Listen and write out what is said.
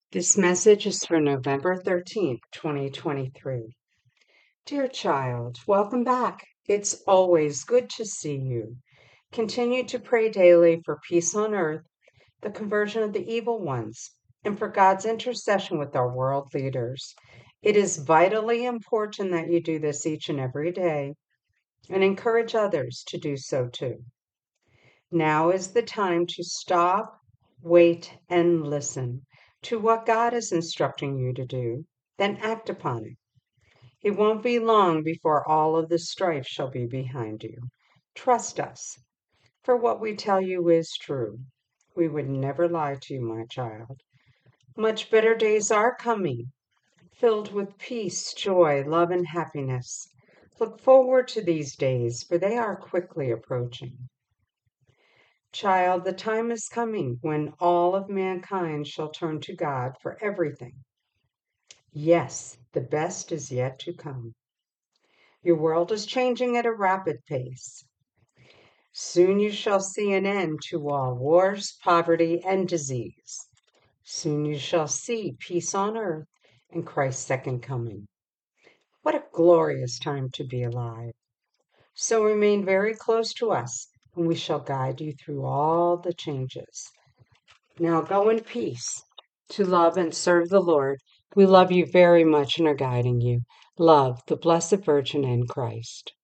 This message is for November 13th, 2023. Dear child, welcome back. It's always good to see you. Continue to pray daily for peace on earth, the conversion of the evil ones, and for God's intercession with our world leaders. It is vitally important that you do this each and every day and encourage others to do so too. Now is the time to stop, wait, and listen to what God is instructing you to do, then act upon it. It won't be long before all of the strife shall be behind you. Trust us, for what we tell you is true. We would never lie to you, my child. Much better days are coming, filled with peace, joy, love, and happiness. Look forward to these days, for they are quickly approaching. Child, the time is coming when all of mankind shall turn to God for everything. Yes, the best is yet to come. Your world is changing at a rapid pace. Soon you shall see an end to all wars, poverty, and disease. Soon you shall see peace on earth and Christ's second coming. What a glorious time to be alive. So remain very close to us, and we shall guide you through all the changes. Now go in peace to love and serve the Lord. We love you very much and are guiding you. Love, the Blessed Virgin and Christ.